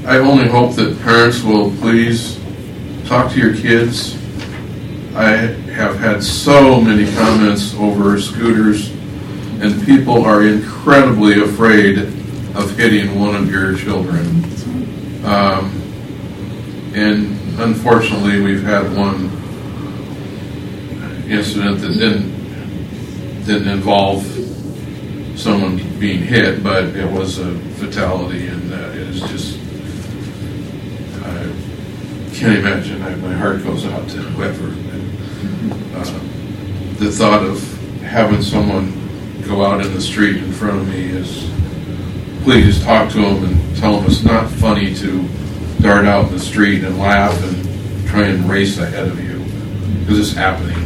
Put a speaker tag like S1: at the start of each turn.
S1: I only hope that parents will please talk to your kids. I have had so many comments over scooters, and people are incredibly afraid of hitting one of your children. And unfortunately, we've had one incident that didn't involve someone being hit, but it was a fatality, and it is just, I can't imagine. My heart goes out to whoever. The thought of having someone go out in the street in front of me is, please talk to them and tell them it's not funny to dart out in the street and laugh and try and race ahead of you, because it's happening.